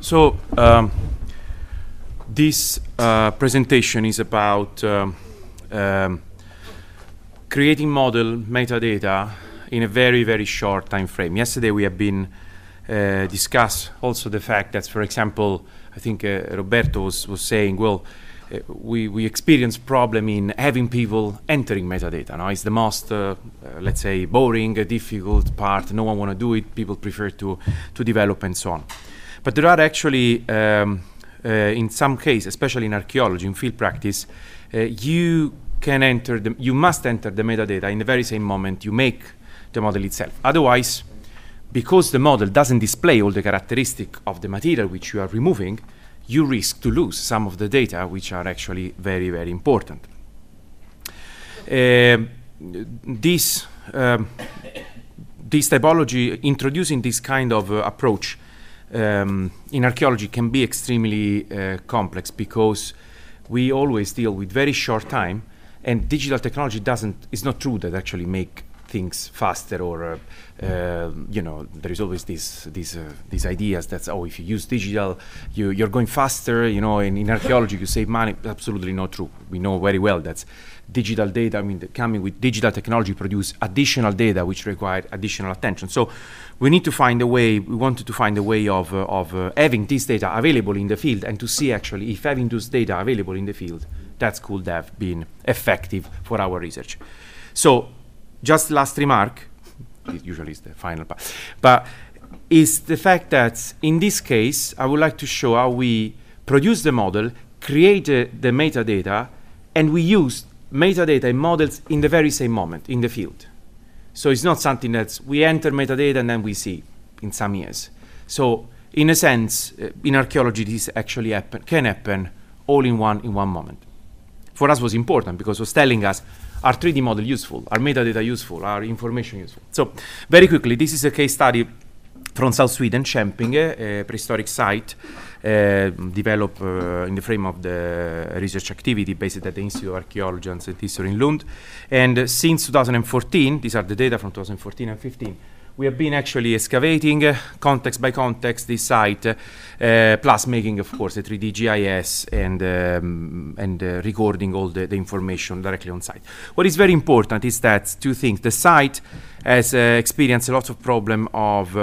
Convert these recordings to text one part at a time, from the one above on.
So this presentation is about creating model metadata in a very, very short time frame. Yesterday we have been discussed also the fact that, for example, I think Roberto was saying, well, we experience problem in having people entering metadata. No? It's the most, let's say, boring, difficult part. No one want to do it. People prefer to develop and so on. But there are actually, in some cases, especially in archaeology, in field practice, you must enter the metadata in the very same moment you make the model itself. Otherwise, because the model doesn't display all the characteristics of the material which you are removing, you risk to lose some of the data which are actually very, very important. This typology, introducing this kind of approach in archaeology can be extremely complex because we always deal with very short time, and digital technology it's not true that actually make things faster, or there is always these ideas that if you use digital, you're going faster. In archaeology you save money. Absolutely not true. We know very well that digital data, coming with digital technology, produce additional data which require additional attention. So we need to find a way. We wanted to find a way of having this data available in the field, and to see actually if having those data available in the field, that could have been effective for our research. So just last remark, it usually is the final part, but is the fact that in this case, I would like to show how we produce the model, create the metadata, and we use metadata and models in the very same moment in the field. So it's not something that we enter metadata and then we see in some years. So in a sense, in archaeology, this actually can happen all in one moment. For us, was important because it was telling us, are 3D model useful? Are metadata useful? Are information useful? So very quickly, this is a case study from South Sweden, Kämpinge, a prehistoric site developed in the frame of the research activity based at the Institute of Archaeology and History in Lund. And since 2014, these are the data from 2014 and 15, we have been actually excavating context by context this site, plus making, of course, a 3D GIS and recording all the information directly on site. What is very important is that two things. The site has experienced a lot of problem of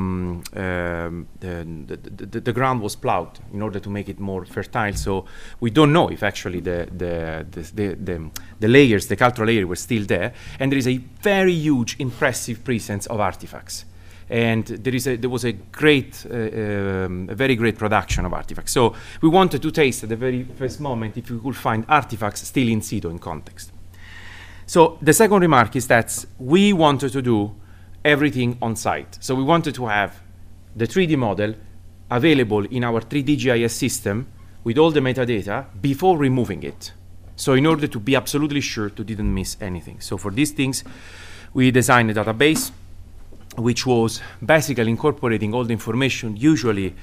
the ground was plowed in order to make it more fertile. So we don't know if actually the layers, the cultural layer, were still there. And there is a very huge, impressive presence of artifacts. And there was a very great production of artifacts. So we wanted to taste at the very first moment if we could find artifacts still in situ in context. So the second remark is that we wanted to do everything on site. So we wanted to have the 3D model available in our 3D GIS system with all the metadata before removing it. So in order to be absolutely sure to didn't miss anything. So for these things, we designed a database which was basically incorporating all the information usually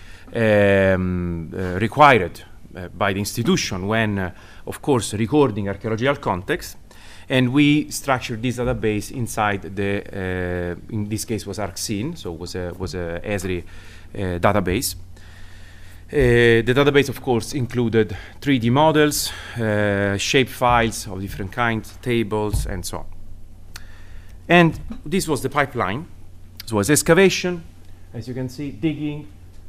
required by the institution when, of course, recording archaeological context. And we structured this database inside the, in this case was ArcScene, so it was a Esri database. The database, of course, included 3D models, shape files of different kinds, tables, and so on. And this was the pipeline. So it was excavation, as you can see, digging,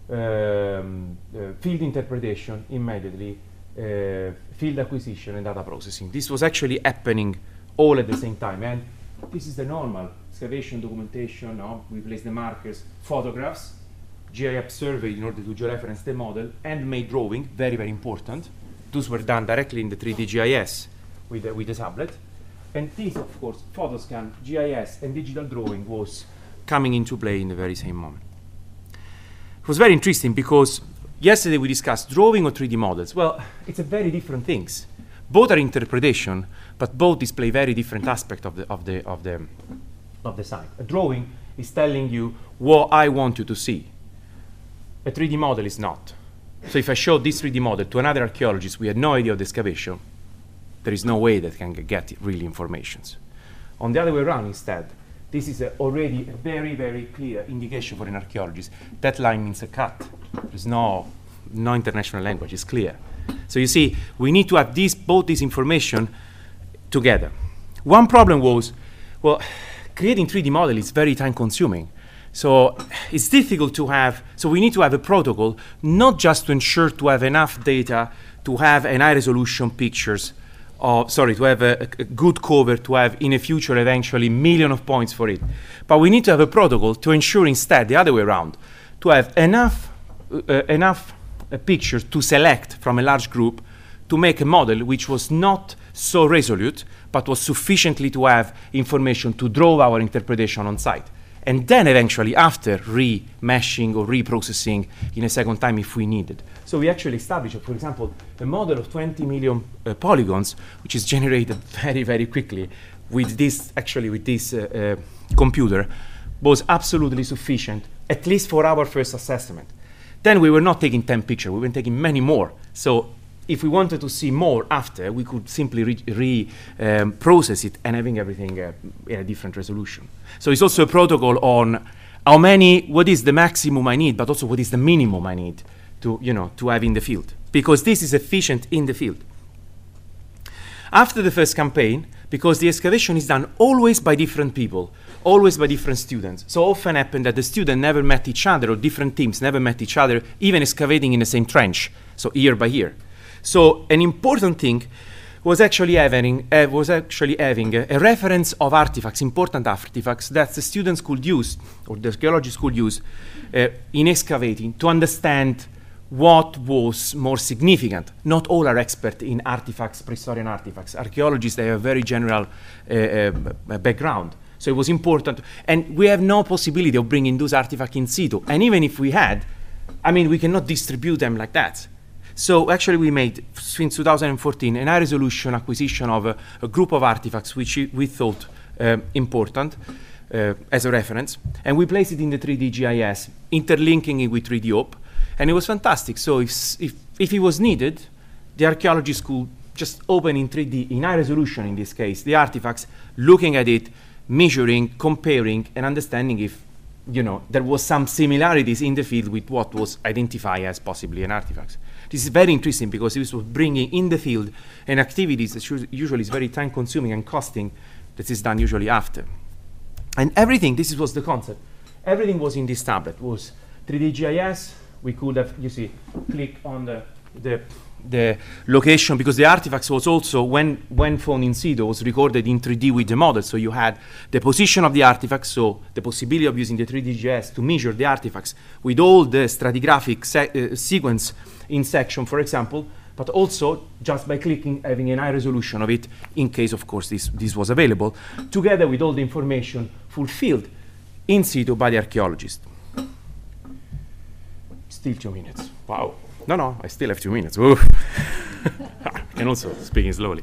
field interpretation immediately, field acquisition, and data processing. This was actually happening all at the same time. And this is the normal excavation documentation. No? We place the markers, photographs, GIS survey in order to georeference the model, and made drawing, very, very important. Those were done directly in the 3D GIS with the tablet. And this, of course, photoscan, GIS, and digital drawing was coming into play in the very same moment. It was very interesting because yesterday we discussed drawing or 3D models. Well, it's a very different things. Both are interpretation, but both display very different aspects of the site. A drawing is telling you what I want you to see. A 3D model is not. So if I show this 3D model to another archaeologist, we had no idea of the excavation, there is no way that can get really information. On the other way around, instead, This is already a very, very clear indication for an archaeologist. That line means a cut. There's no international language, it's clear. So you see, we need to have both this information together. One problem was, well, creating 3D model is very time consuming. So it's difficult to have, so we need to have a protocol, not just to ensure to have enough data to have an high resolution pictures, to have a good cover, to have in the future eventually million of points for it. But we need to have a protocol to ensure instead the other way around, to have enough pictures to select from a large group to make a model which was not so resolute, but was sufficiently to have information to draw our interpretation on site. And then eventually after remeshing or reprocessing in a second time if we needed. So we actually established, for example, a model of 20 million polygons, which is generated very, very quickly with this computer, was absolutely sufficient, at least for our first assessment. Then we were not taking 10 pictures, we were taking many more. So if we wanted to see more after, we could simply process it and having everything in a different resolution. So it's also a protocol on what is the maximum I need, but also what is the minimum I need to have in the field, because this is efficient in the field. After the first campaign, because the excavation is done always by different people, always by different students, so often happened that the students never met each other, or different teams never met each other, even excavating in the same trench, so year by year. So an important thing was actually having a reference of artifacts, important artifacts that the students could use, or the archaeologists could use in excavating to understand what was more significant. Not all are expert in artifacts, prehistoric artifacts. Archaeologists, they have a very general background. So it was important. And we have no possibility of bringing those artifacts in situ. And even if we had, we cannot distribute them like that. So actually we made, since 2014, a high-resolution acquisition of a group of artifacts which we thought important as a reference. And we placed it in the 3D GIS, interlinking it with 3D OP. And it was fantastic. So if it was needed, the archaeologists could just open in 3D, in high resolution in this case, the artifacts, looking at it, measuring, comparing, and understanding if there was some similarities in the field with what was identified as possibly an artifact. This is very interesting because this was bringing in the field an activities that usually is very time consuming and costing, that is done usually after. And everything, this was the concept, everything was in this tablet. It was 3D GIS. We could have, click on the location, because the artifacts was also, when found in situ, was recorded in 3D with the model. So you had the position of the artifacts, so the possibility of using the 3D GIS to measure the artifacts with all the stratigraphic sequence in section, for example, but also just by clicking, having a high resolution of it, in case, of course, this was available, together with all the information fulfilled in situ by the archaeologist. Still 2 minutes. Wow. No, I still have 2 minutes. And also speaking slowly.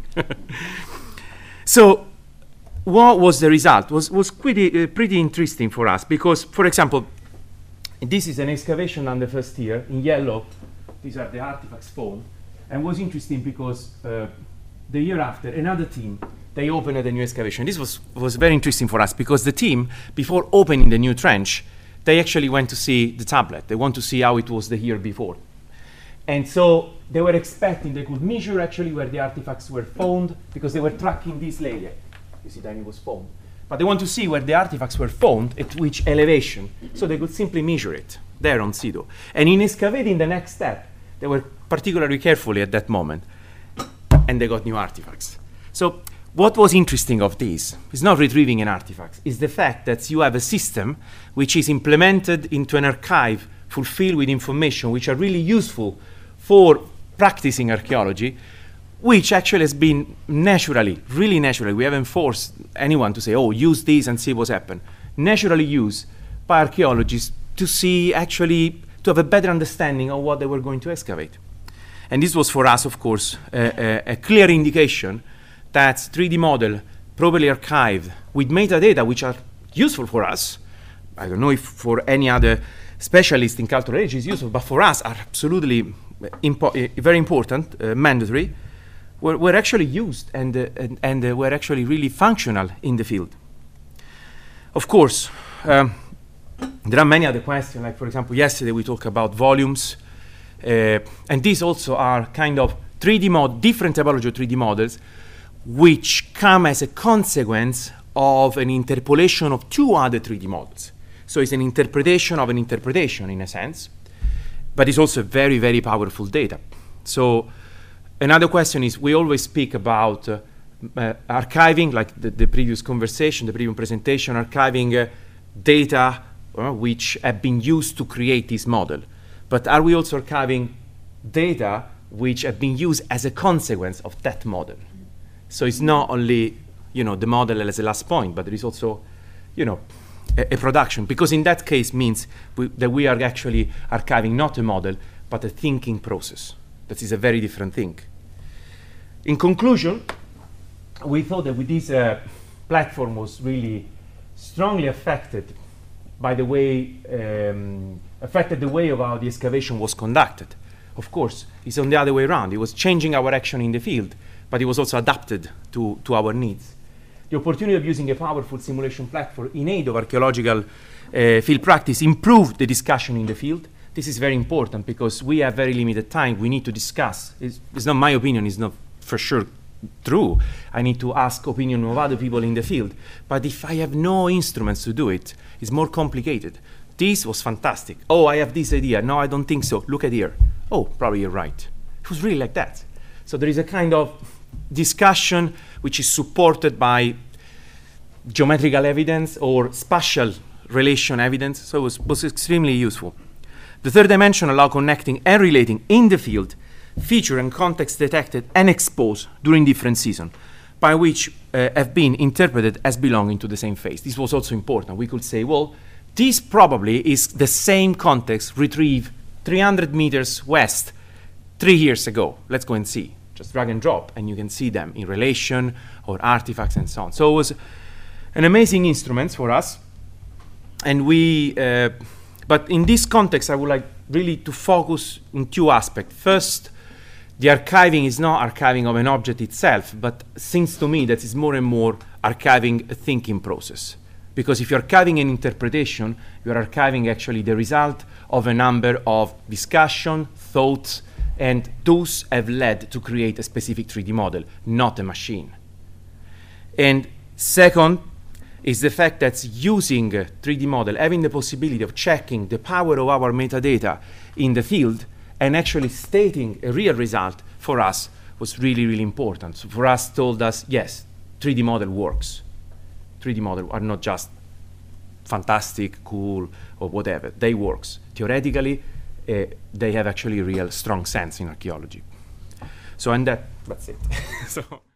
So what was the result? Was pretty interesting for us because, for example, this is an excavation done the first year. In yellow, these are the artifacts found. And was interesting because the year after, another team, they opened a new excavation. This was very interesting for us because the team, before opening the new trench, they actually went to see the tablet. They want to see how it was the year before. And so they were expecting they could measure actually where the artifacts were found because they were tracking this layer. You see, then it was found. But they want to see where the artifacts were found, at which elevation, so they could simply measure it there on situ. And in excavating the next step, they were particularly careful at that moment, and they got new artifacts. So what was interesting of this is not retrieving an artifact, is the fact that you have a system which is implemented into an archive fulfilled with information which are really useful for practicing archaeology, which actually has been really naturally, we haven't forced anyone to say, oh, use this and see what's happened. Naturally used by archaeologists to see actually, to have a better understanding of what they were going to excavate. And this was for us, of course, a clear indication that 3D model properly archived with metadata which are useful for us. I don't know if for any other specialist in cultural age is useful, but for us are absolutely very important, mandatory, were actually used and were actually really functional in the field. Of course, there are many other questions, like for example, yesterday we talked about volumes, and these also are kind of different typology of 3D models, which come as a consequence of an interpolation of two other 3D models. So it's an interpretation of an interpretation in a sense, but it's also very, very powerful data. So another question is, we always speak about archiving, like the previous conversation, the previous presentation, archiving data which have been used to create this model. But are we also archiving data which have been used as a consequence of that model? So it's not only, the model as a last point, but there is also, a production, because in that case means that we are actually archiving not a model, but a thinking process. That is a very different thing. In conclusion, we thought that with this platform was really strongly affected by the way, affected the way of how the excavation was conducted. Of course, it's on the other way around. It was changing our action in the field, but it was also adapted to our needs. The opportunity of using a powerful simulation platform in aid of archaeological field practice improved the discussion in the field. This is very important because we have very limited time. We need to discuss. It's not my opinion, it's not for sure true. I need to ask opinion of other people in the field. But if I have no instruments to do it, it's more complicated. This was fantastic. Oh, I have this idea. No, I don't think so. Look at here. Oh, probably you're right. It was really like that. So there is a kind of discussion which is supported by geometrical evidence or spatial relation evidence. So it was extremely useful. The third dimension allows connecting and relating in the field feature and context detected and exposed during different seasons, by which have been interpreted as belonging to the same phase. This was also important. We could say, well, this probably is the same context retrieved 300 meters west 3 years ago. Let's go and see. Just drag and drop, and you can see them in relation or artifacts and so on. So it was an amazing instrument for us. And but in this context, I would like really to focus on two aspects. First, the archiving is not archiving of an object itself, but seems to me that it's more and more archiving a thinking process. Because if you're archiving an interpretation, you're archiving actually the result of a number of discussion, thoughts, and those have led to create a specific 3D model, not a machine. And second is the fact that using a 3D model, having the possibility of checking the power of our metadata in the field and actually stating a real result for us was really, really important. So for us, told us, yes, 3D model works. 3D models are not just fantastic, cool, or whatever. They works. Theoretically, they have actually a real strong sense in archaeology. So, and that's it. So.